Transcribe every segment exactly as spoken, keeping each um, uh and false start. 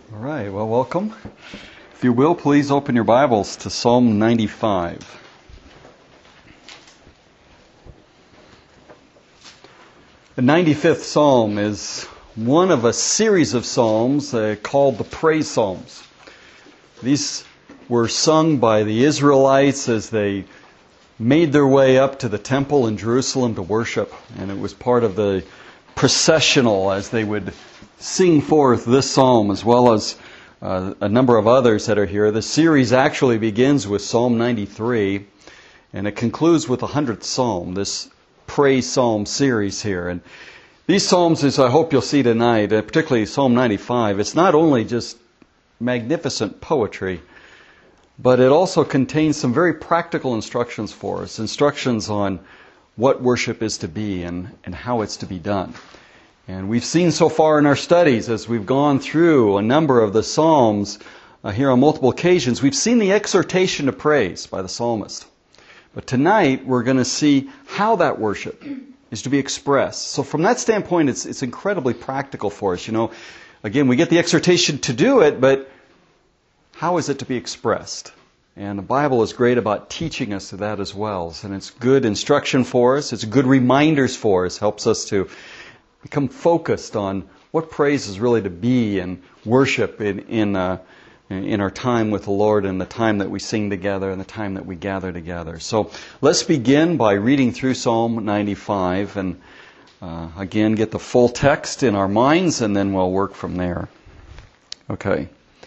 All right, well, welcome. If you will, please open your Bibles to Psalm ninety-five. The ninety-fifth Psalm is one of a series of psalms uh, called the Praise Psalms. These were sung by the Israelites as they made their way up to the temple in Jerusalem to worship, and it was part of the processional as they would sing forth this psalm as well as uh, a number of others that are here. The series actually begins with Psalm ninety-three, and it concludes with the hundredth Psalm, this Praise Psalm series here. And these psalms, as I hope you'll see tonight, uh, particularly Psalm ninety-five, it's not only just magnificent poetry, but it also contains some very practical instructions for us, instructions on what worship is to be and, and how it's to be done. And we've seen so far in our studies, as we've gone through a number of the Psalms uh, here on multiple occasions, we've seen the exhortation to praise by the psalmist. But tonight, we're going to see how that worship is to be expressed. So from that standpoint, it's, it's incredibly practical for us. You know, again, we get the exhortation to do it, but how is it to be expressed? And the Bible is great about teaching us that as well. And it's good instruction for us. It's good reminders for us. Helps us to become focused on what praise is really to be and worship in in, uh, in our time with the Lord and the time that we sing together and the time that we gather together. So let's begin by reading through Psalm ninety-five and uh, again get the full text in our minds, and then we'll work from there. Okay.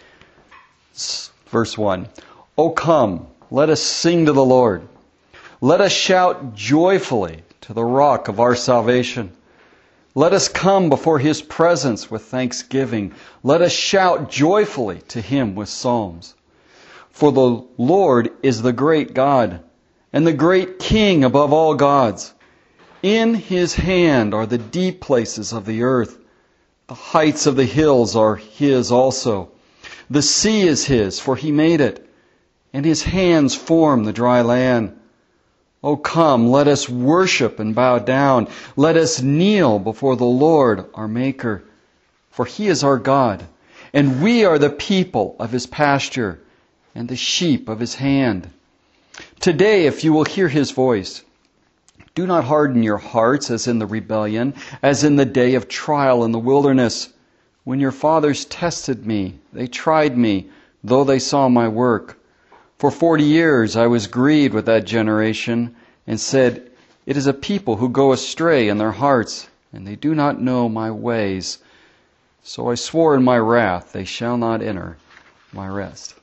Verse one. O come, let us sing to the Lord. Let us shout joyfully to the rock of our salvation. Let us come before His presence with thanksgiving. Let us shout joyfully to Him with psalms. For the Lord is the great God and the great King above all gods. In His hand are the deep places of the earth. The heights of the hills are His also. The sea is His, for He made it, and His hands form the dry land. O come, let us worship and bow down. Let us kneel before the Lord our Maker. For He is our God, and we are the people of His pasture and the sheep of His hand. Today, if you will hear His voice, do not harden your hearts as in the rebellion, as in the day of trial in the wilderness. When your fathers tested me, they tried me, though they saw my work. For forty years I was grieved with that generation and said, it is a people who go astray in their hearts, and they do not know my ways. So I swore in my wrath, they shall not enter my rest.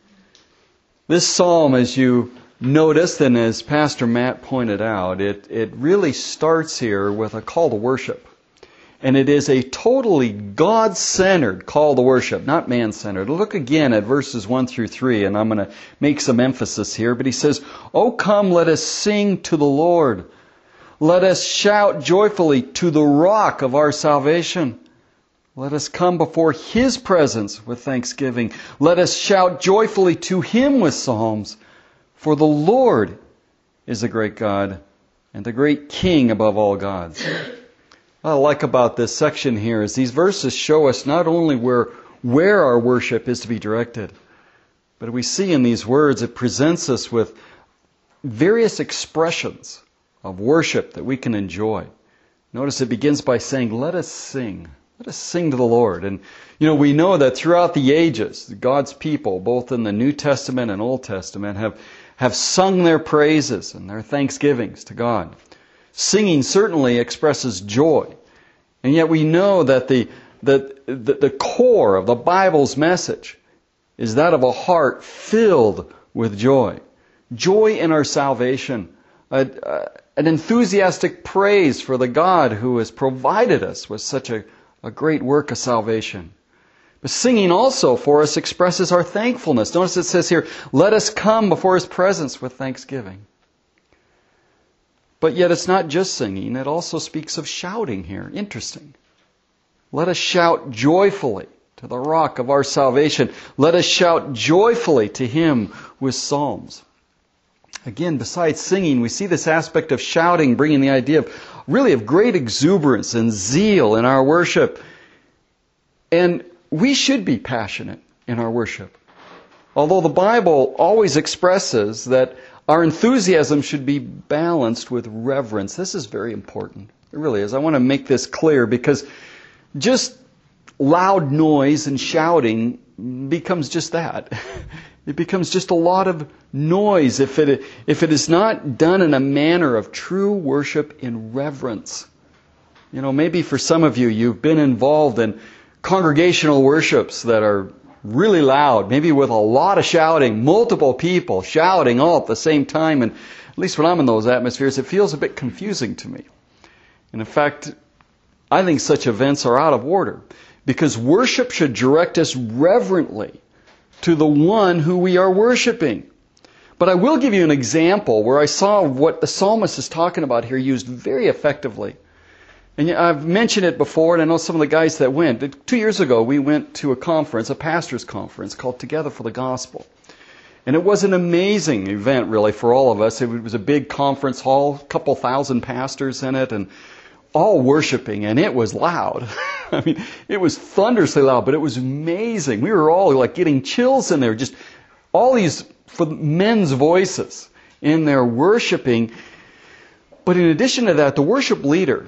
This psalm, as you noticed, and as Pastor Matt pointed out, it, it really starts here with a call to worship. And it is a totally God-centered call to worship, not man-centered. Look again at verses one through three, and I'm going to make some emphasis here. But he says, O come, let us sing to the Lord. Let us shout joyfully to the rock of our salvation. Let us come before His presence with thanksgiving. Let us shout joyfully to Him with psalms. For the Lord is the great God and the great King above all gods. What I like about this section here is these verses show us not only where, where our worship is to be directed, but we see in these words it presents us with various expressions of worship that we can enjoy. Notice it begins by saying, let us sing. Let us sing to the Lord. And, you know, we know that throughout the ages, God's people, both in the New Testament and Old Testament, have, have sung their praises and their thanksgivings to God. Singing certainly expresses joy. And yet we know that the, that the, the core of the Bible's message is that of a heart filled with joy. Joy in our salvation. A, a, an enthusiastic praise for the God who has provided us with such a, a great work of salvation. But singing also for us expresses our thankfulness. Notice it says here, let us come before His presence with thanksgiving. But yet it's not just singing, it also speaks of shouting here. Interesting. Let us shout joyfully to the rock of our salvation. Let us shout joyfully to Him with psalms. Again, besides singing, we see this aspect of shouting bringing the idea of really of great exuberance and zeal in our worship. And we should be passionate in our worship. Although the Bible always expresses that our enthusiasm should be balanced with reverence. This is very important. It really is. I want to make this clear because just loud noise and shouting becomes just that. It becomes just a lot of noise if it if it is not done in a manner of true worship in reverence. You know, maybe for some of you, you've been involved in congregational worships that are really loud, maybe with a lot of shouting, multiple people shouting all at the same time. And at least when I'm in those atmospheres, it feels a bit confusing to me. And in fact, I think such events are out of order because worship should direct us reverently to the one who we are worshiping. But I will give you an example where I saw what the psalmist is talking about here used very effectively. And I've mentioned it before, and I know some of the guys that went. Two years ago, we went to a conference, a pastor's conference, called Together for the Gospel. And it was an amazing event, really, for all of us. It was a big conference hall, a couple thousand pastors in it, and all worshiping, and it was loud. I mean, it was thunderously loud, but it was amazing. We were all like getting chills in there, just all these for men's voices in there worshiping. But in addition to that, the worship leader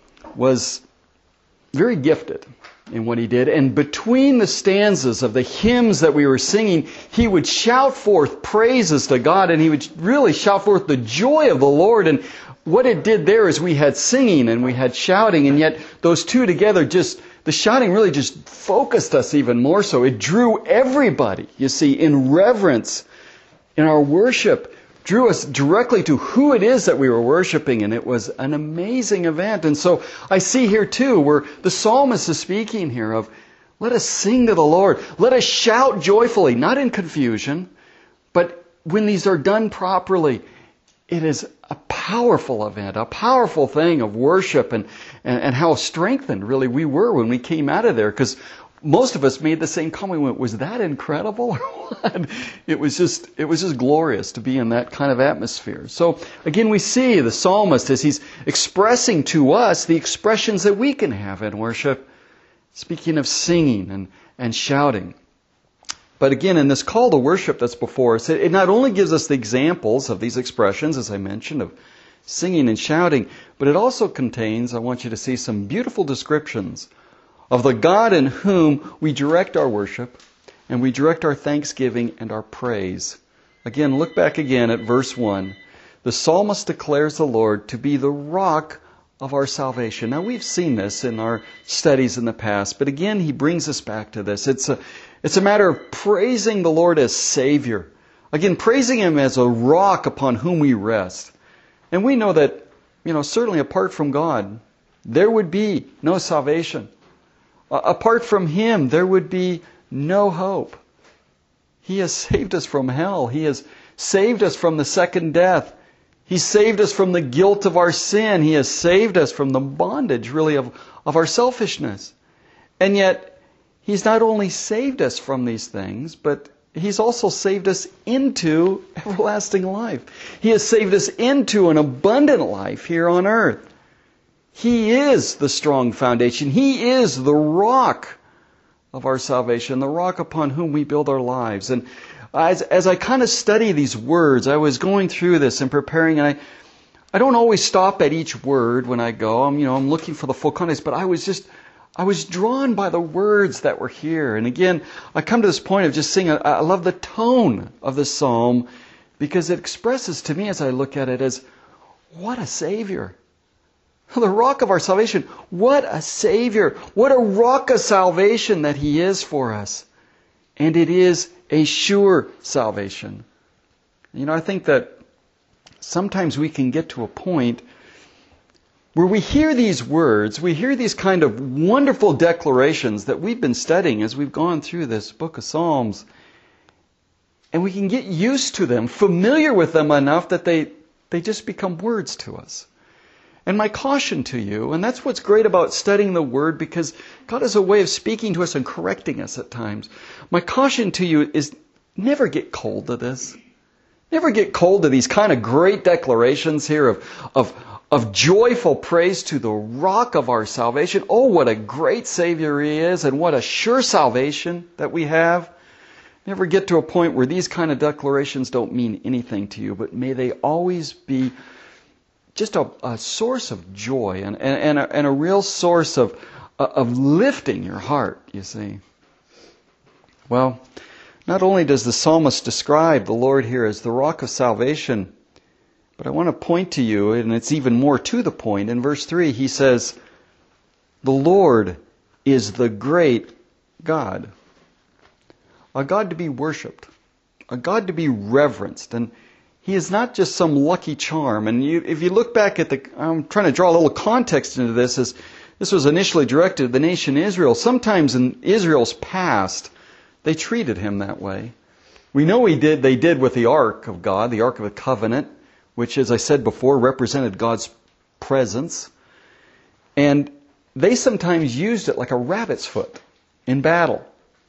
was very gifted in what he did. And between the stanzas of the hymns that we were singing, he would shout forth praises to God, and he would really shout forth the joy of the Lord. And what it did there is we had singing and we had shouting, and yet those two together just, the shouting really just focused us even more so. It drew everybody, you see, in reverence in our worship, drew us directly to who it is that we were worshiping, and it was an amazing event. And so I see here too where the psalmist is speaking here of, let us sing to the Lord. Let us shout joyfully, not in confusion, but when these are done properly, it is a powerful event, a powerful thing of worship, and, and, and how strengthened really we were when we came out of there. Because most of us made the same comment. We went, was that incredible or what? It was just, it was just glorious to be in that kind of atmosphere. So again, we see the psalmist as he's expressing to us the expressions that we can have in worship, speaking of singing and, and shouting. But again, in this call to worship that's before us, it not only gives us the examples of these expressions, as I mentioned, of singing and shouting, but it also contains, I want you to see, some beautiful descriptions of the God in whom we direct our worship, and we direct our thanksgiving and our praise. Again, look back again at verse one. The psalmist declares the Lord to be the rock of our salvation. Now, we've seen this in our studies in the past, but again, he brings us back to this. It's a, it's a matter of praising the Lord as Savior. Again, praising Him as a rock upon whom we rest. And we know that, you know, certainly apart from God, there would be no salvation. Uh, apart from Him, there would be no hope. He has saved us from hell. He has saved us from the second death. He saved us from the guilt of our sin. He has saved us from the bondage, really, of, of our selfishness. And yet, He's not only saved us from these things, but He's also saved us into everlasting life. He has saved us into an abundant life here on earth. He is the strong foundation. He is the rock of our salvation, the rock upon whom we build our lives. And as, as I kind of study these words, I was going through this and preparing, and I, I don't always stop at each word when I go. I'm, you know, I'm looking for the full context, but I was just, I was drawn by the words that were here. And again, I come to this point of just saying, I, I love the tone of the psalm because it expresses to me as I look at it as, what a Savior. The rock of our salvation. What a Savior. What a rock of salvation that He is for us. And it is a sure salvation. You know, I think that sometimes we can get to a point where we hear these words, we hear these kind of wonderful declarations that we've been studying as we've gone through this book of Psalms. And we can get used to them, familiar with them enough that they, they just become words to us. And my caution to you, and that's what's great about studying the Word, because God has a way of speaking to us and correcting us at times. My caution to you is never get cold to this. Never get cold to these kind of great declarations here of, of, of joyful praise to the rock of our salvation. Oh, what a great Savior He is, and what a sure salvation that we have. Never get to a point where these kind of declarations don't mean anything to you, but may they always be just a, a source of joy and, and, and, a, and a real source of, of lifting your heart, you see. Well, not only does the psalmist describe the Lord here as the rock of salvation, but I want to point to you, and it's even more to the point. In verse three, he says, the Lord is the great God. A God to be worshipped. A God to be reverenced. And He is not just some lucky charm. And you, if you look back at the, I'm trying to draw a little context into this, as this was initially directed at the nation Israel. Sometimes in Israel's past, they treated Him that way. We know he did. They did with the Ark of God, the Ark of the Covenant, which, as I said before, represented God's presence. And they sometimes used it like a rabbit's foot in battle.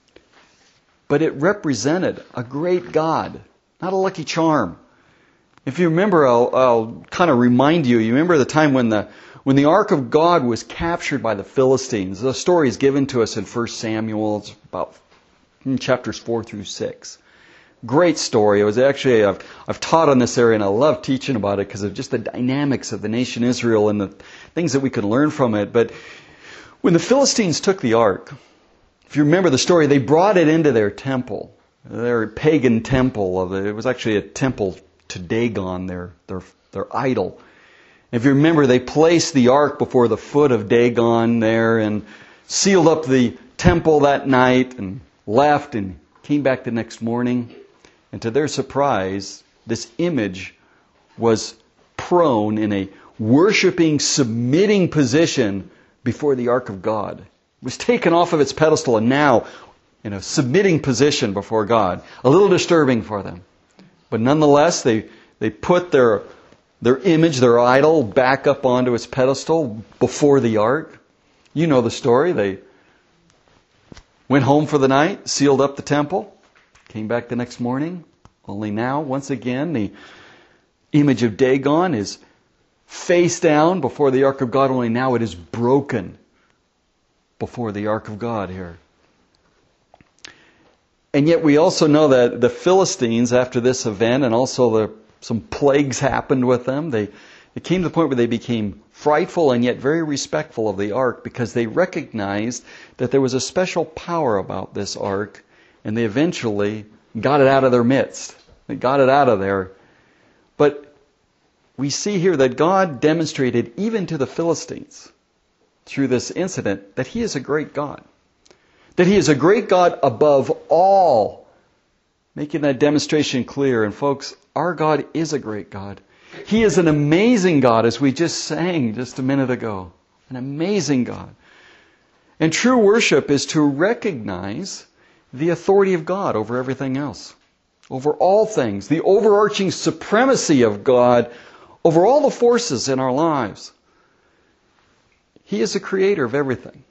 But it represented a great God, not a lucky charm. If you remember, I'll, I'll kind of remind you, you remember the time when the when the Ark of God was captured by the Philistines. The story is given to us in First Samuel. It's about in chapters four through six. Great story. It was actually, I've, I've taught on this area and I love teaching about it because of just the dynamics of the nation Israel and the things that we can learn from it. But when the Philistines took the ark, if you remember the story, they brought it into their temple, their pagan temple. It was actually a temple to Dagon, their, their, their idol. If you remember, they placed the ark before the foot of Dagon there and sealed up the temple that night and left and came back the next morning. And to their surprise, this image was prone in a worshiping, submitting position before the ark of God. It was taken off of its pedestal and now in a submitting position before God. A little disturbing for them. But nonetheless, they, they put their, their image, their idol, back up onto its pedestal before the ark. You know the story. They went home for the night, sealed up the temple, came back the next morning. Only now, once again, the image of Dagon is face down before the ark of God. Only now it is broken before the ark of God here. And yet we also know that the Philistines, after this event, and also the, some plagues happened with them, they it came to the point where they became frightful and yet very respectful of the ark because they recognized that there was a special power about this ark, and they eventually got it out of their midst. They got it out of there. But we see here that God demonstrated even to the Philistines through this incident that He is a great God. That He is a great God above all. Making that demonstration clear. And folks, our God is a great God. He is an amazing God, as we just sang just a minute ago. An amazing God. And true worship is to recognize the authority of God over everything else. Over all things. The overarching supremacy of God over all the forces in our lives. He is the creator of everything.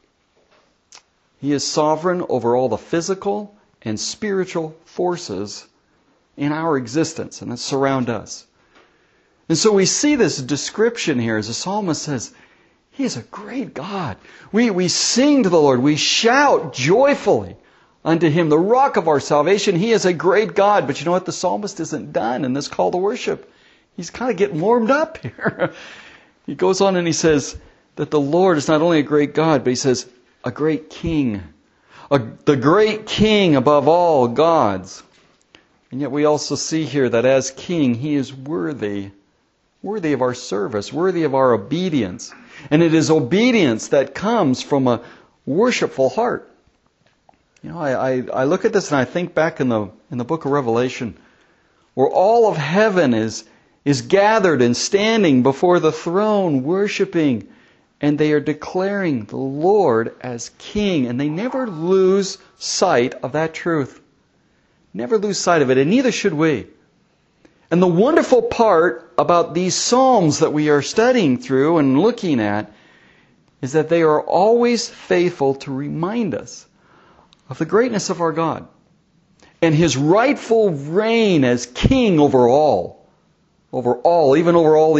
He is sovereign over all the physical and spiritual forces in our existence and that surround us. And so we see this description here as the psalmist says, He is a great God. We, we sing to the Lord. We shout joyfully unto Him, the rock of our salvation. He is a great God. But you know what? The psalmist isn't done in this call to worship. He's kind of getting warmed up here. He goes on and he says that the Lord is not only a great God, but he says a great King. A, the great King above all gods. And yet we also see here that as King, He is worthy. Worthy of our service. Worthy of our obedience. And it is obedience that comes from a worshipful heart. You know, I, I, I look at this and I think back in the in the book of Revelation, where all of heaven is is gathered and standing before the throne, worshiping, and they are declaring the Lord as King, and they never lose sight of that truth. Never lose sight of it, and neither should we. And the wonderful part about these Psalms that we are studying through and looking at is that they are always faithful to remind us of the greatness of our God and His rightful reign as King over all. Over all, even over all these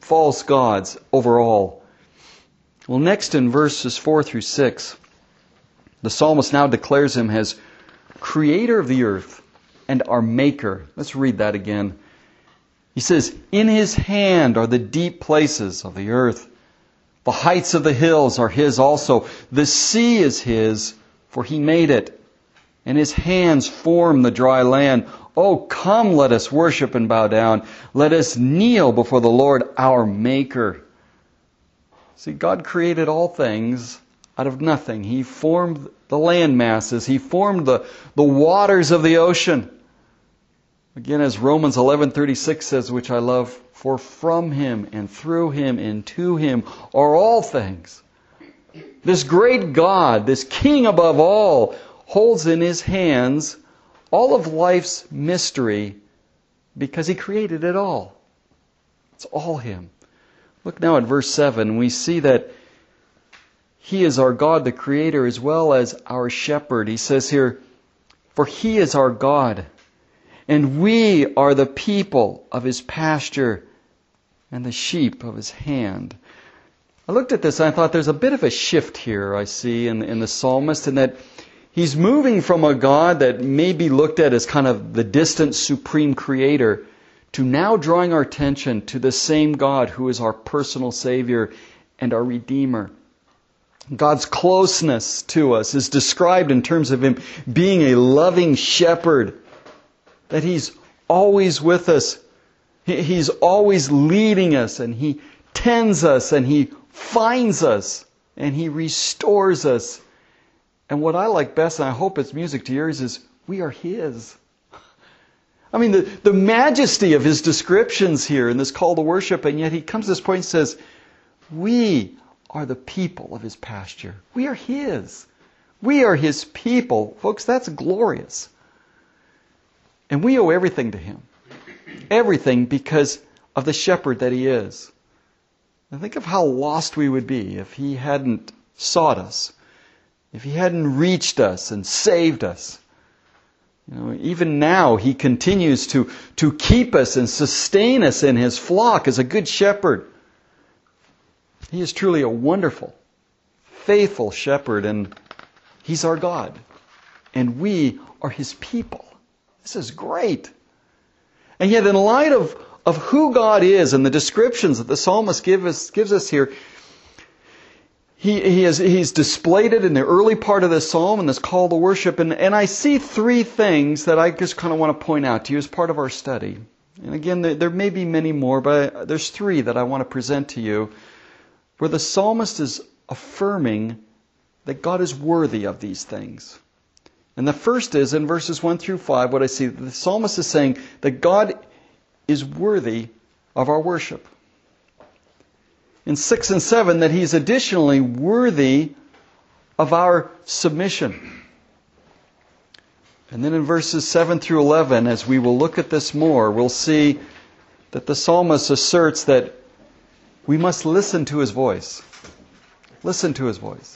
false gods over all. Well, next in verses four through six, the psalmist now declares him as creator of the earth and our maker. Let's read that again. He says, in his hand are the deep places of the earth. The heights of the hills are his also. The sea is his, for he made it. And his hands form the dry land. Oh, come, let us worship and bow down. Let us kneel before the Lord our Maker. See, God created all things out of nothing. He formed the land masses. He formed the, the waters of the ocean. Again, as Romans eleven thirty-six says, which I love, for from him and through him and to him are all things. This great God, this King above all, holds in his hands all of life's mystery because he created it all. It's all him. Look now at verse seven. We see that he is our God, the Creator, as well as our shepherd. He says here, for he is our God, and we are the people of his pasture and the sheep of his hand. I looked at this and I thought there's a bit of a shift here I see in, in the psalmist, in that he's moving from a God that may be looked at as kind of the distant supreme creator to now drawing our attention to the same God who is our personal Savior and our Redeemer. God's closeness to us is described in terms of him being a loving shepherd, that he's always with us. He's always leading us, and he tends us, and he finds us, and he restores us. And what I like best, and I hope it's music to yours, is we are his. I mean, the, the majesty of his descriptions here in this call to worship, and yet he comes to this point and says, we are the people of his pasture. We are his. We are his people. Folks, that's glorious. And we owe everything to him. Everything because of the shepherd that he is. And think of how lost we would be if he hadn't sought us. If he hadn't reached us and saved us. You know, even now he continues to, to keep us and sustain us in his flock as a good shepherd. He is truly a wonderful, faithful shepherd, and he's our God. And we are his people. This is great. And yet in light of, of who God is and the descriptions that the psalmist give us, gives us here, he, he has, he's displayed it in the early part of the psalm in this call to worship. And, and I see three things that I just kind of want to point out to you as part of our study. And again, there, there may be many more, but there's three that I want to present to you where the psalmist is affirming that God is worthy of these things. And the first is, in verses one through five, what I see, the psalmist is saying that God is worthy of our worship. In six and seven, that he's additionally worthy of our submission. And then in verses seven through eleven, as we will look at this more, we'll see that the psalmist asserts that we must listen to his voice. Listen to his voice.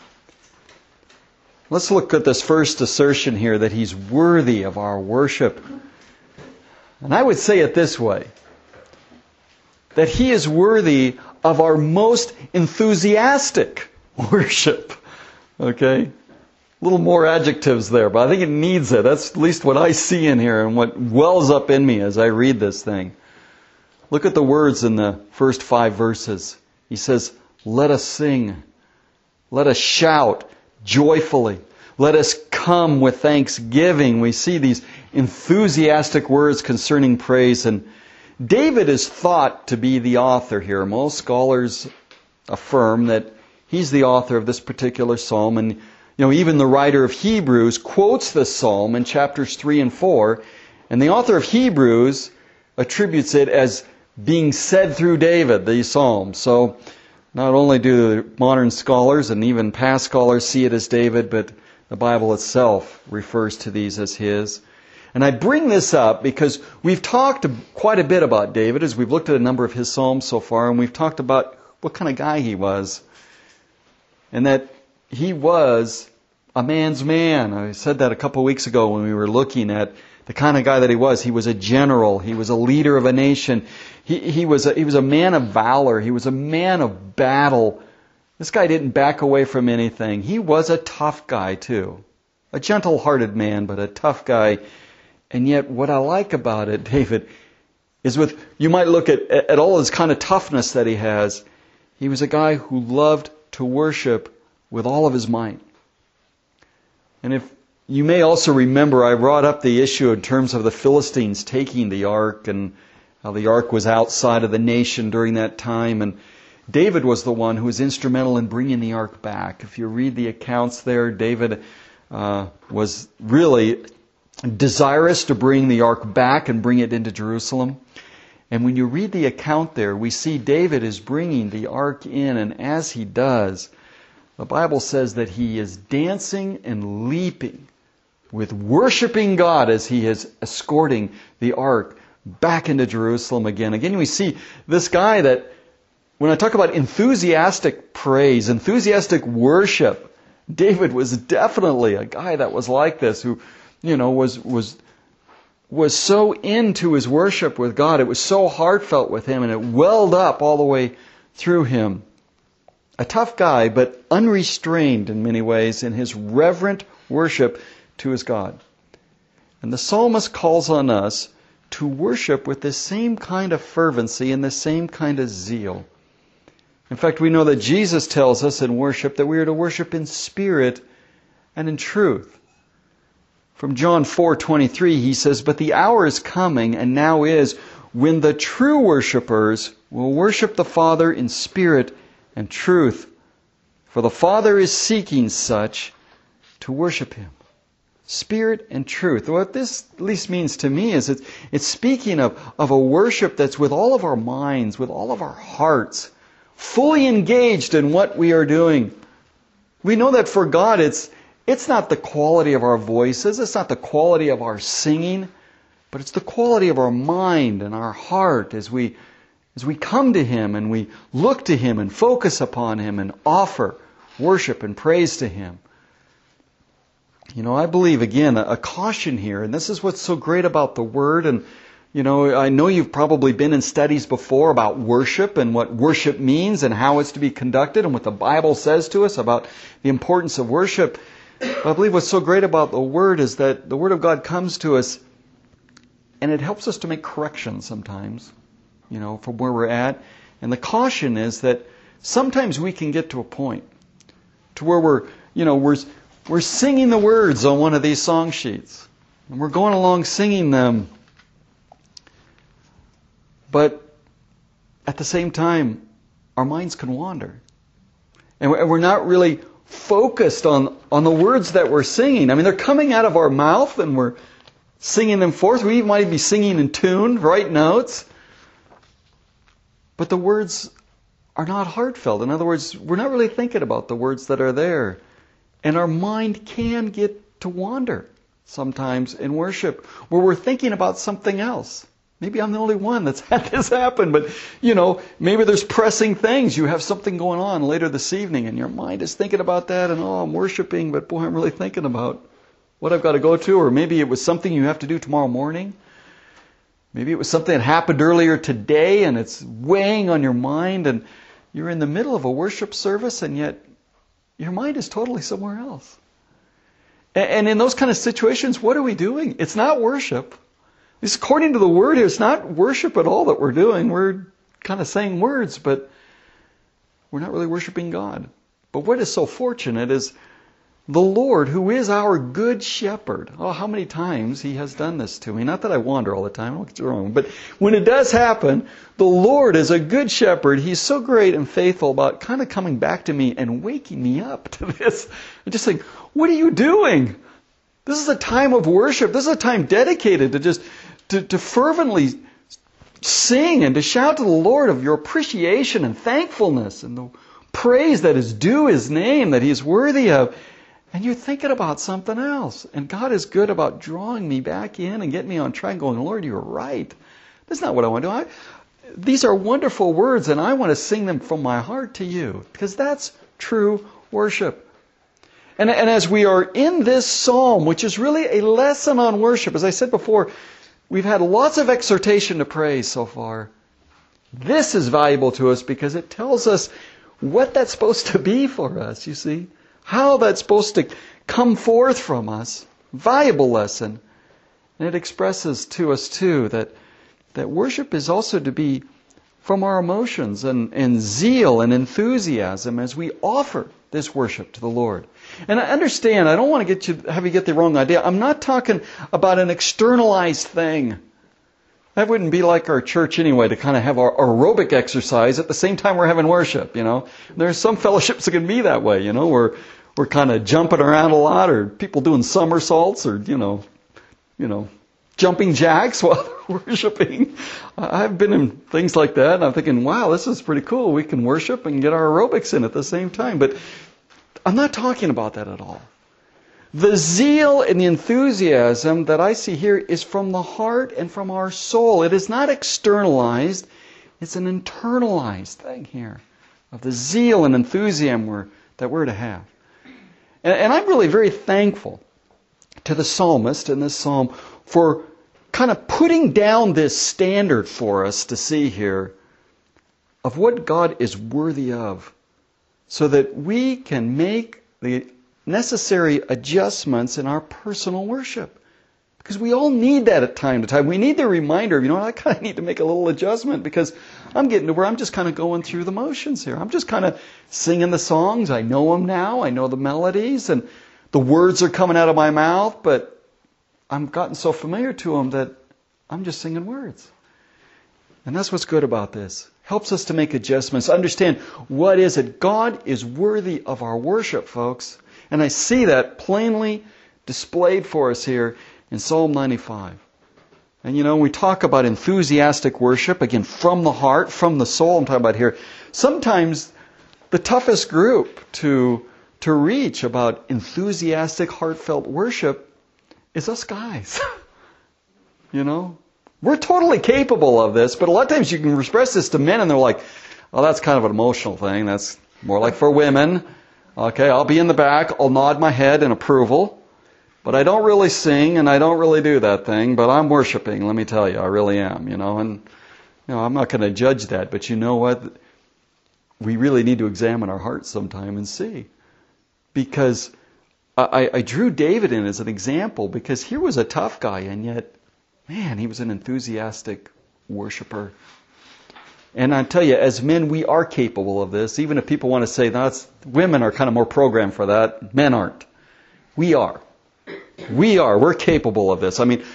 Let's look at this first assertion here, that he's worthy of our worship. And I would say it this way, that he is worthy of our most enthusiastic worship. Okay? A little more adjectives there, but I think it needs it. That's at least what I see in here and what wells up in me as I read this thing. Look at the words in the first five verses. He says, let us sing. Let us shout joyfully. Let us come with thanksgiving. We see these enthusiastic words concerning praise. And David is thought to be the author here. Most scholars affirm that he's the author of this particular psalm. And you know, even the writer of Hebrews quotes this psalm in chapters three and four. And the author of Hebrews attributes it as being said through David, the psalm. So not only do modern scholars and even past scholars see it as David, but the Bible itself refers to these as his. And I bring this up because we've talked quite a bit about David as we've looked at a number of his psalms so far, and we've talked about what kind of guy he was. And that he was a man's man. I said that a couple of weeks ago when we were looking at the kind of guy that he was. He was a general. He was a leader of a nation. He, he was a, he was a man of valor. He was a man of battle. This guy didn't back away from anything. He was a tough guy too. A gentle-hearted man, but a tough guy. And yet what I like about it, David, is with, you might look at, at all his kind of toughness that he has. He was a guy who loved to worship with all of his might. And if you may also remember, I brought up the issue in terms of the Philistines taking the ark and how the ark was outside of the nation during that time. And David was the one who was instrumental in bringing the ark back. If you read the accounts there, David uh, was really desirous to bring the ark back and bring it into Jerusalem. And when you read the account there, we see David is bringing the ark in, and as he does, the Bible says that he is dancing and leaping with worshiping God as he is escorting the ark back into Jerusalem again. Again, we see this guy that, when I talk about enthusiastic praise, enthusiastic worship, David was definitely a guy that was like this, who, you know, was was was so into his worship with God. It was so heartfelt with him, and it welled up all the way through him. A tough guy, but unrestrained in many ways in his reverent worship to his God. And the psalmist calls on us to worship with the same kind of fervency and the same kind of zeal. In fact, we know that Jesus tells us in worship that we are to worship in spirit and in truth. From John four twenty-three, he says, "But the hour is coming, and now is, when the true worshipers will worship the Father in spirit and truth. For the Father is seeking such to worship Him." Spirit and truth. What this at least means to me is it's, it's speaking of, of a worship that's with all of our minds, with all of our hearts, fully engaged in what we are doing. We know that for God it's it's not the quality of our voices, it's not the quality of our singing, but it's the quality of our mind and our heart as we as we come to Him and we look to Him and focus upon Him and offer worship and praise to Him. You know, I believe, again, a, a caution here, and this is what's so great about the Word. And, you know, I know you've probably been in studies before about worship and what worship means and how it's to be conducted and what the Bible says to us about the importance of worship. But I believe what's so great about the Word is that the Word of God comes to us and it helps us to make corrections sometimes, you know, from where we're at. And the caution is that sometimes we can get to a point to where we're, you know, we're we're singing the words on one of these song sheets. And we're going along singing them. But at the same time, our minds can wander. And we're not really focused on, on the words that we're singing. I mean, they're coming out of our mouth and we're singing them forth. We might be singing in tune, right notes. But the words are not heartfelt. In other words, we're not really thinking about the words that are there. And our mind can get to wander sometimes in worship where we're thinking about something else. Maybe I'm the only one that's had this happen, but, you know, maybe there's pressing things. You have something going on later this evening and your mind is thinking about that and, oh, I'm worshiping, but boy, I'm really thinking about what I've got to go to. Or maybe it was something you have to do tomorrow morning. Maybe it was something that happened earlier today and it's weighing on your mind and you're in the middle of a worship service and yet your mind is totally somewhere else. And in those kind of situations, what are we doing? It's not worship. It's according to the Word here, it's not worship at all that we're doing. We're kind of saying words, but we're not really worshiping God. But what is so fortunate is the Lord, who is our good shepherd. Oh, how many times He has done this to me. Not that I wander all the time, don't get me wrong. But when it does happen, the Lord is a good shepherd. He's so great and faithful about kind of coming back to me and waking me up to this. And just saying, what are you doing? This is a time of worship. This is a time dedicated to just to, to fervently sing and to shout to the Lord of your appreciation and thankfulness and the praise that is due His name, that He is worthy of. And you're thinking about something else. And God is good about drawing me back in and getting me on track and going, Lord, you're right. That's not what I want to do. I, these are wonderful words and I want to sing them from my heart to you because that's true worship. And, and as we are in this psalm, which is really a lesson on worship, as I said before, we've had lots of exhortation to praise so far. This is valuable to us because it tells us what that's supposed to be for us, you see. How that's supposed to come forth from us. Valuable lesson. And it expresses to us, too, that, that worship is also to be from our emotions and, and zeal and enthusiasm as we offer this worship to the Lord. And I understand, I don't want to get you, have you get the wrong idea. I'm not talking about an externalized thing. That wouldn't be like our church anyway, to kind of have our aerobic exercise at the same time we're having worship, you know. There's some fellowships that can be that way, you know, where we're kind of jumping around a lot, or people doing somersaults, or, you know, you know, jumping jacks while they're worshiping. I've been in things like that, and I'm thinking, wow, this is pretty cool. We can worship and get our aerobics in at the same time. But I'm not talking about that at all. The zeal and the enthusiasm that I see here is from the heart and from our soul. It is not externalized. It's an internalized thing here of the zeal and enthusiasm we're, that we're to have. And, and I'm really very thankful to the psalmist in this psalm for kind of putting down this standard for us to see here of what God is worthy of, so that we can make the necessary adjustments in our personal worship. Because we all need that at time to time. We need the reminder, you know, I kind of need to make a little adjustment because I'm getting to where I'm just kind of going through the motions here. I'm just kind of singing the songs. I know them now. I know the melodies and the words are coming out of my mouth, but I've gotten so familiar to them that I'm just singing words. And that's what's good about this. Helps us to make adjustments. Understand what is it? God is worthy of our worship, folks. And I see that plainly displayed for us here in Psalm ninety-five. And you know, we talk about enthusiastic worship, again, from the heart, from the soul, I'm talking about here. Sometimes the toughest group to, to reach about enthusiastic, heartfelt worship is us guys. You know? We're totally capable of this, but a lot of times you can express this to men and they're like, oh, that's kind of an emotional thing. That's more like for women. Okay, I'll be in the back, I'll nod my head in approval, but I don't really sing and I don't really do that thing, but I'm worshiping, let me tell you, I really am, you know, and you know, I'm not going to judge that, but you know what? We really need to examine our hearts sometime and see. Because I, I drew David in as an example because here was a tough guy and yet, man, he was an enthusiastic worshiper. And I tell you, as men, we are capable of this. Even if people want to say that's women are kind of more programmed for that, men aren't. We are. We are. We're capable of this. I mean,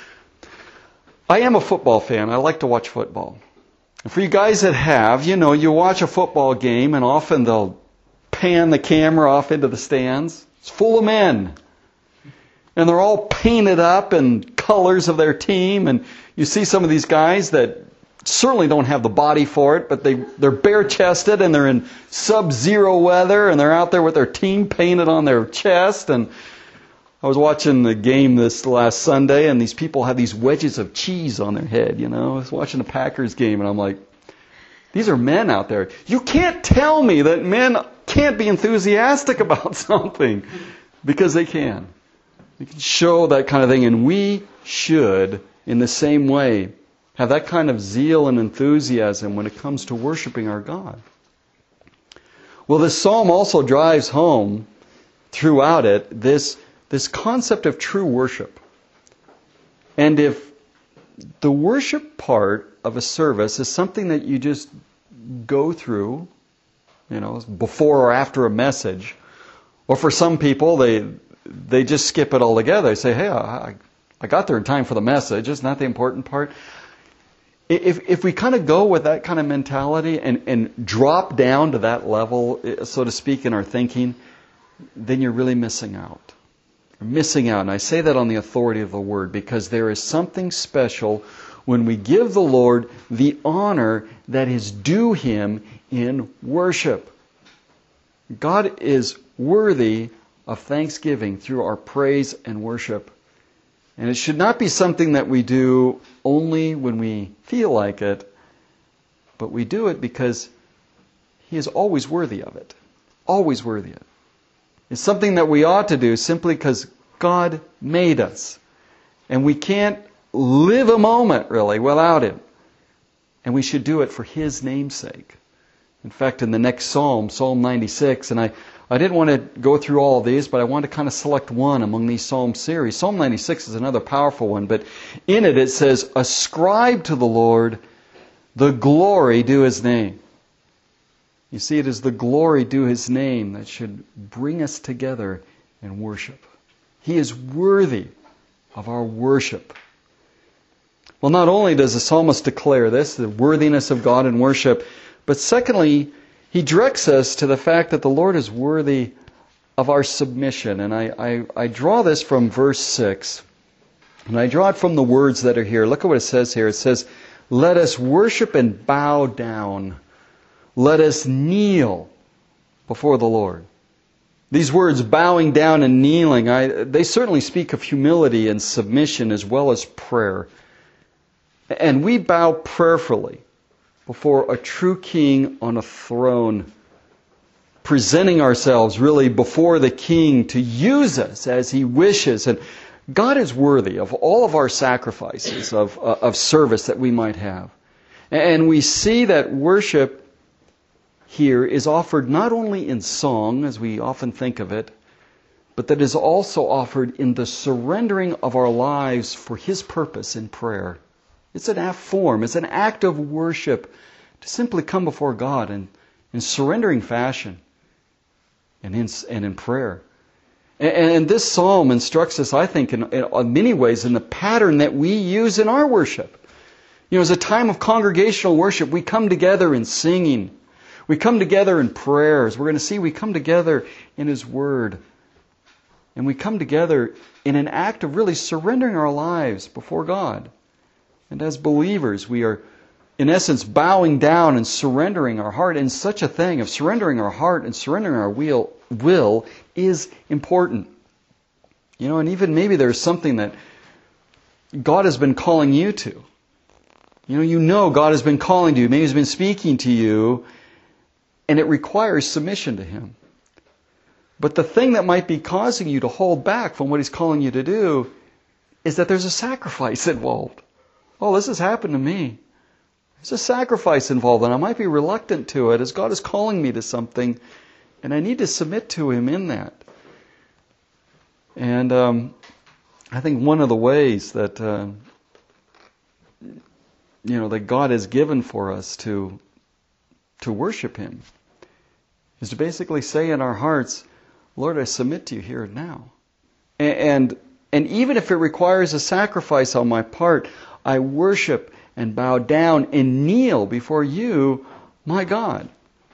I am a football fan. I like to watch football. And for you guys that have, you know, you watch a football game and often they'll pan the camera off into the stands. It's full of men. And they're all painted up in colors of their team. And you see some of these guys that certainly don't have the body for it, but they, they're bare-chested and they're in sub-zero weather and they're out there with their team painted on their chest. And I was watching the game this last Sunday and these people have these wedges of cheese on their head, you know. I was watching the Packers game and I'm like, these are men out there. You can't tell me that men can't be enthusiastic about something because they can. You can show that kind of thing, and we should, in the same way, have that kind of zeal and enthusiasm when it comes to worshiping our God. Well, this psalm also drives home throughout it this, this concept of true worship. And if the worship part of a service is something that you just go through, you know, before or after a message, or for some people, they they just skip it altogether. They say, hey, I, I got there in time for the message. It's not the important part. If if we kind of go with that kind of mentality and, and drop down to that level, so to speak, in our thinking, then you're really missing out. You're missing out. And I say that on the authority of the Word because there is something special when we give the Lord the honor that is due Him in worship. God is worthy of thanksgiving through our praise and worship. And it should not be something that we do only when we feel like it, but we do it because He is always worthy of it. Always worthy of it. It's something that we ought to do simply because God made us. And we can't live a moment, really, without Him. And we should do it for His name's sake. In fact, in the next Psalm, Psalm ninety-six, and I, I didn't want to go through all of these, but I want to kind of select one among these Psalm series. Psalm ninety-six is another powerful one, but in it it says, "Ascribe to the Lord the glory due His name." You see, it is the glory due His name that should bring us together in worship. He is worthy of our worship. Well, not only does the psalmist declare this, the worthiness of God in worship, but secondly, he directs us to the fact that the Lord is worthy of our submission. And I, I, I draw this from verse six. And I draw it from the words that are here. Look at what it says here. It says, "Let us worship and bow down. Let us kneel before the Lord." These words, bowing down and kneeling, I, they certainly speak of humility and submission as well as prayer. And we bow prayerfully before a true king on a throne, presenting ourselves really before the King to use us as He wishes. And God is worthy of all of our sacrifices of, uh, of service that we might have. And we see that worship here is offered not only in song, as we often think of it, but that is also offered in the surrendering of our lives for His purpose in prayer. It's an act form, it's an act of worship to simply come before God in, in surrendering fashion and in, and in prayer. And, and this psalm instructs us, I think, in, in many ways in the pattern that we use in our worship. You know, as a time of congregational worship, we come together in singing. We come together in prayers. We're going to see we come together in His Word. And we come together in an act of really surrendering our lives before God. And as believers, we are, in essence, bowing down and surrendering our heart. And such a thing of surrendering our heart and surrendering our will, will is important. You know, and even maybe there's something that God has been calling you to. You know, you know God has been calling to you. Maybe He's been speaking to you. And it requires submission to Him. But the thing that might be causing you to hold back from what He's calling you to do is that there's a sacrifice involved. Oh, this has happened to me. There's a sacrifice involved, and I might be reluctant to it as God is calling me to something, and I need to submit to Him in that. And um, I think one of the ways that uh, you know that God has given for us to to worship Him is to basically say in our hearts, "Lord, I submit to You here and now." And, and and even if it requires a sacrifice on my part, I worship and bow down and kneel before You, my God.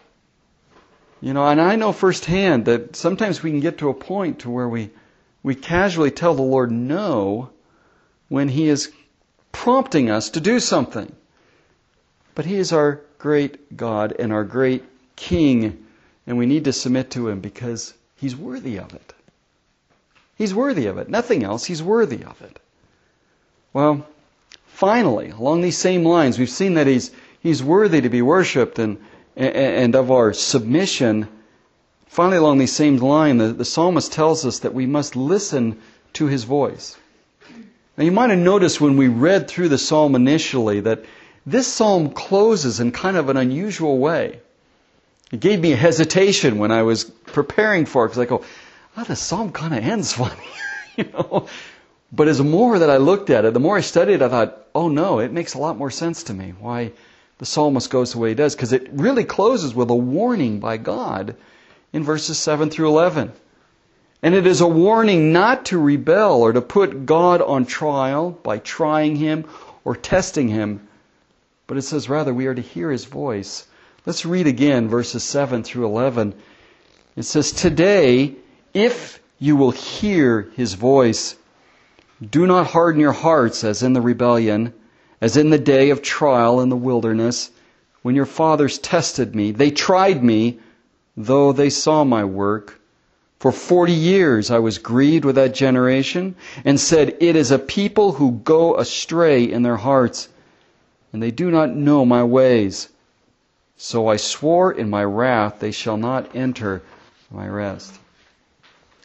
You know, and I know firsthand that sometimes we can get to a point to where we we casually tell the Lord no when He is prompting us to do something. But He is our great God and our great King, and we need to submit to Him because He's worthy of it. He's worthy of it. Nothing else. He's worthy of it. Well, finally, along these same lines, we've seen that He's He's worthy to be worshipped and and of our submission. Finally, along these same lines, the, the psalmist tells us that we must listen to His voice. Now, you might have noticed when we read through the psalm initially that this psalm closes in kind of an unusual way. It gave me a hesitation when I was preparing for it, because I go, oh, the psalm kind of ends funny, you know. But as more that I looked at it, the more I studied, I thought, oh no, it makes a lot more sense to me why the psalmist goes the way he does, because it really closes with a warning by God in verses seven through eleven. And it is a warning not to rebel or to put God on trial by trying Him or testing Him, but it says rather we are to hear His voice. Let's read again verses seven through eleven. It says, "Today, if you will hear His voice, do not harden your hearts as in the rebellion, as in the day of trial in the wilderness, when your fathers tested me. They tried me, though they saw my work. For forty years I was grieved with that generation, and said, it is a people who go astray in their hearts, and they do not know my ways. So I swore in my wrath, they shall not enter my rest."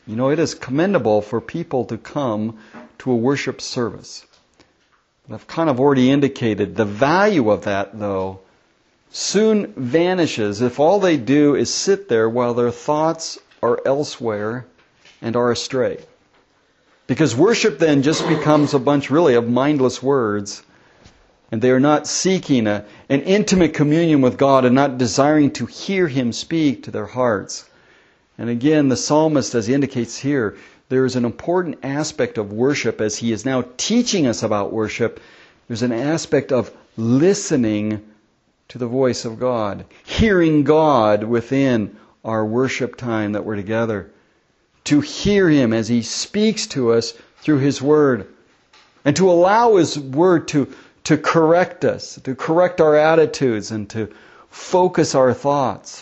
You know, it is commendable for people to come to a worship service. I've kind of already indicated the value of that, though, soon vanishes if all they do is sit there while their thoughts are elsewhere and are astray. Because worship then just becomes a bunch, really, of mindless words, and they are not seeking a, an intimate communion with God and not desiring to hear Him speak to their hearts. And again, the psalmist, as he indicates here, there is an important aspect of worship as he is now teaching us about worship. There's an aspect of listening to the voice of God, hearing God within our worship time that we're together, to hear Him as He speaks to us through His Word, and to allow His Word to, to correct us, to correct our attitudes, and to focus our thoughts.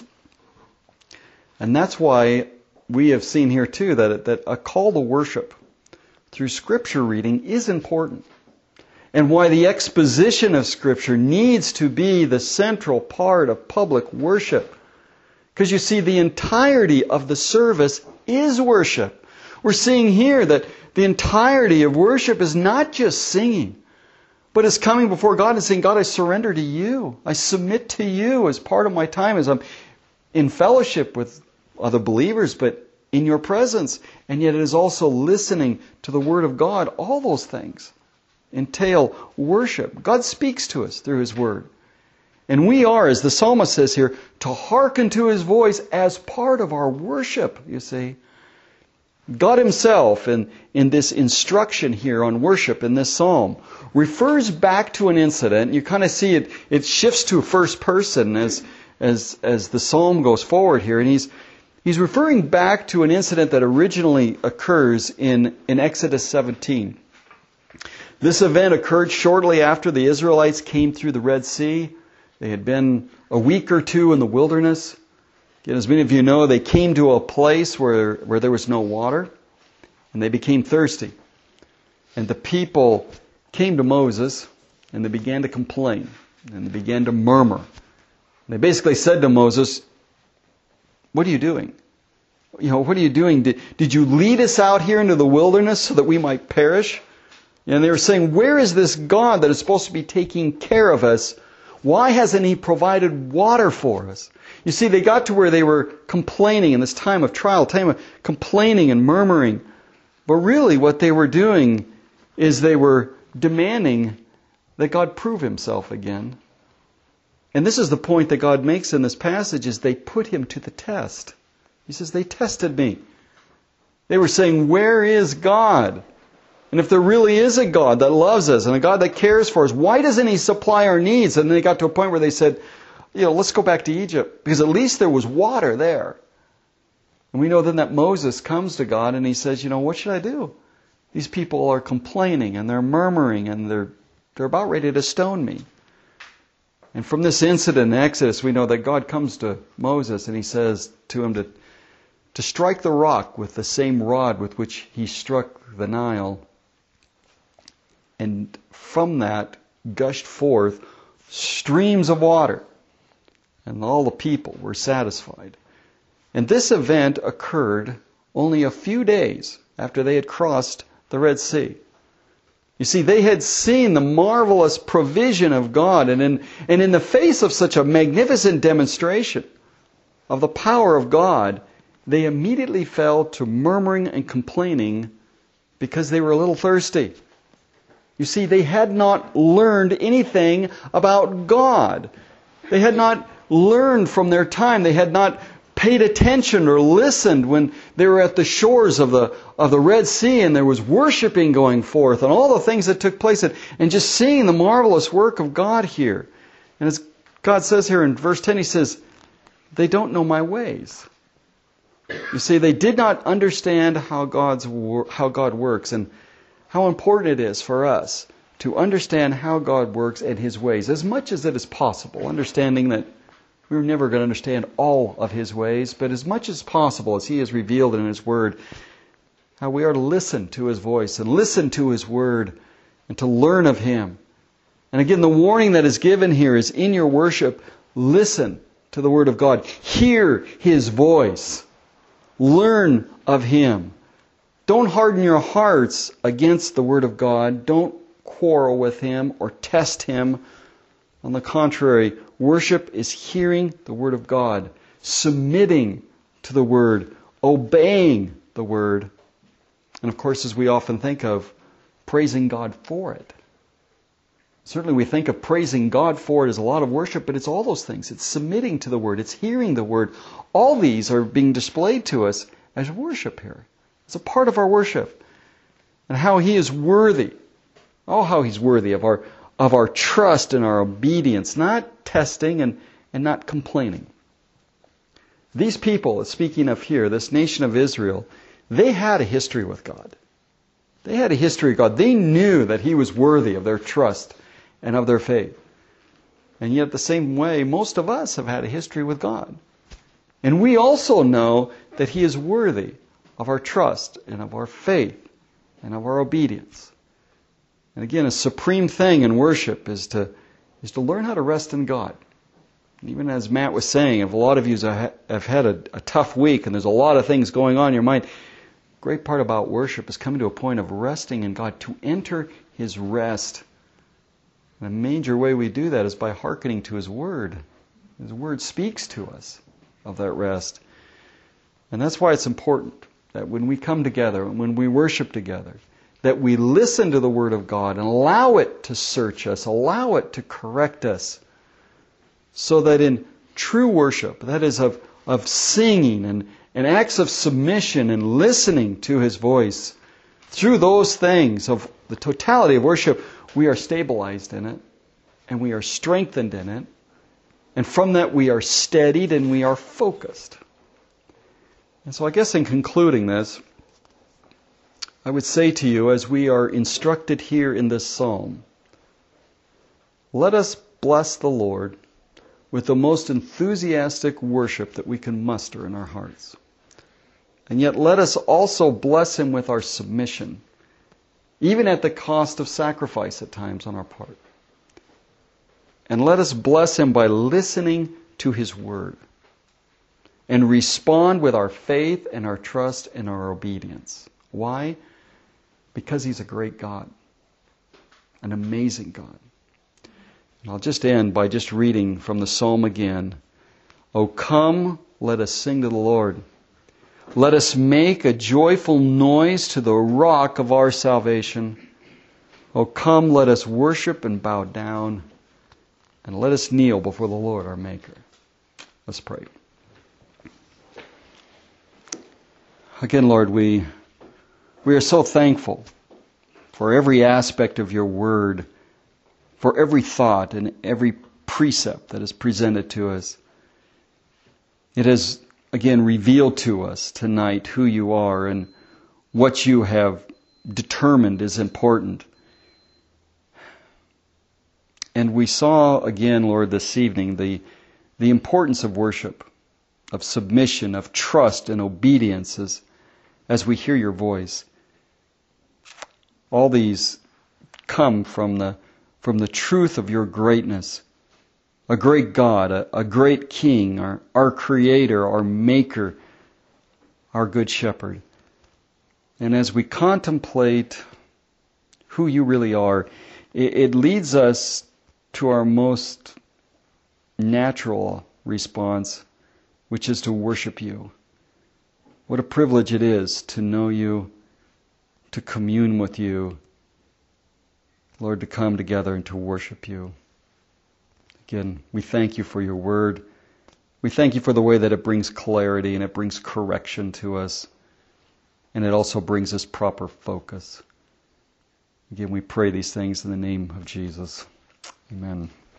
And that's why we have seen here too that, that a call to worship through Scripture reading is important. And why the exposition of Scripture needs to be the central part of public worship. Because you see, the entirety of the service is worship. We're seeing here that the entirety of worship is not just singing, but it's coming before God and saying, God, I surrender to You. I submit to You as part of my time as I'm in fellowship with other believers, but in Your presence. And yet it is also listening to the Word of God. All those things entail worship. God speaks to us through His Word. And we are, as the psalmist says here, to hearken to His voice as part of our worship, you see. God Himself, in, in this instruction here on worship in this psalm, refers back to an incident. You kind of see it, it shifts to first person as, as, as the psalm goes forward here. And he's, he's referring back to an incident that originally occurs in, in Exodus seventeen. This event occurred shortly after the Israelites came through the Red Sea. They had been a week or two in the wilderness. Again, as many of you know, they came to a place where, where there was no water, and they became thirsty. And the people came to Moses, and they began to complain, and they began to murmur. They basically said to Moses, what are you doing? You know, what are you doing? Did, did you lead us out here into the wilderness so that we might perish? And they were saying, where is this God that is supposed to be taking care of us? Why hasn't He provided water for us? You see, they got to where they were complaining in this time of trial, time of complaining and murmuring. But really what they were doing is they were demanding that God prove Himself again. And this is the point that God makes in this passage, is they put Him to the test. He says, they tested me. They were saying, where is God? And if there really is a God that loves us and a God that cares for us, why doesn't He supply our needs? And they got to a point where they said, you know, let's go back to Egypt, because at least there was water there. And we know then that Moses comes to God and he says, you know, what should I do? These people are complaining and they're murmuring and they're they're about ready to stone me. And from this incident in Exodus, we know that God comes to Moses and He says to him to, to strike the rock with the same rod with which He struck the Nile. And from that gushed forth streams of water. And all the people were satisfied. And this event occurred only a few days after they had crossed the Red Sea. You see, they had seen the marvelous provision of God. And in, and in the face of such a magnificent demonstration of the power of God, they immediately fell to murmuring and complaining because they were a little thirsty. You see, they had not learned anything about God. They had not learned from their time. They had not paid attention or listened when they were at the shores of the of the Red Sea and there was worshiping going forth and all the things that took place and, and just seeing the marvelous work of God here. And as God says here in verse ten, He says, they don't know my ways. You see, they did not understand how God's how God works and how important it is for us to understand how God works and His ways as much as it is possible, understanding that we're never going to understand all of His ways, but as much as possible as He has revealed in His Word, how we are to listen to His voice and listen to His Word and to learn of Him. And again, the warning that is given here is in your worship, listen to the Word of God. Hear His voice. Learn of Him. Don't harden your hearts against the Word of God. Don't quarrel with Him or test Him. On the contrary, worship is hearing the Word of God, submitting to the Word, obeying the Word, and of course, as we often think of, praising God for it. Certainly we think of praising God for it as a lot of worship, but it's all those things. It's submitting to the Word. It's hearing the Word. All these are being displayed to us as worship here. It's a part of our worship. And how He is worthy. Oh, how He's worthy of our of our trust and our obedience, not testing and, and not complaining. These people, speaking of here, this nation of Israel, they had a history with God. They had a history with God. They knew that He was worthy of their trust and of their faith. And yet the same way, most of us have had a history with God. And we also know that He is worthy of our trust and of our faith and of our obedience. And again, a supreme thing in worship is to is to learn how to rest in God. And even as Matt was saying, if a lot of you have had a, a tough week and there's a lot of things going on in your mind, the great part about worship is coming to a point of resting in God, to enter His rest. And a major way we do that is by hearkening to His Word. His Word speaks to us of that rest. And that's why it's important that when we come together and when we worship together, that we listen to the Word of God and allow it to search us, allow it to correct us, so that in true worship, that is of, of singing and, and acts of submission and listening to His voice, through those things of the totality of worship, we are stabilized in it and we are strengthened in it. And from that we are steadied and we are focused. And so I guess in concluding this, I would say to you, as we are instructed here in this psalm, let us bless the Lord with the most enthusiastic worship that we can muster in our hearts. And yet let us also bless Him with our submission, even at the cost of sacrifice at times on our part. And let us bless Him by listening to His Word and respond with our faith and our trust and our obedience. Why? Because He's a great God, an amazing God. And I'll just end by just reading from the psalm again. O come, let us sing to the Lord. Let us make a joyful noise to the rock of our salvation. O come, let us worship and bow down, and let us kneel before the Lord our Maker. Let's pray. Again, Lord, we we are so thankful for every aspect of your Word, for every thought and every precept that is presented to us. It has, again, revealed to us tonight who you are and what you have determined is important. And we saw again, Lord, this evening, the, the importance of worship, of submission, of trust and obedience as, as we hear your voice. All these come from the from the truth of your greatness. A great God, a, a great King, our, our Creator, our Maker, our Good Shepherd. And as we contemplate who you really are, it, it leads us to our most natural response, which is to worship you. What a privilege it is to know you, to commune with you, Lord, to come together and to worship you. Again, we thank you for your word. We thank you for the way that it brings clarity and it brings correction to us. And it also brings us proper focus. Again, we pray these things in the name of Jesus. Amen.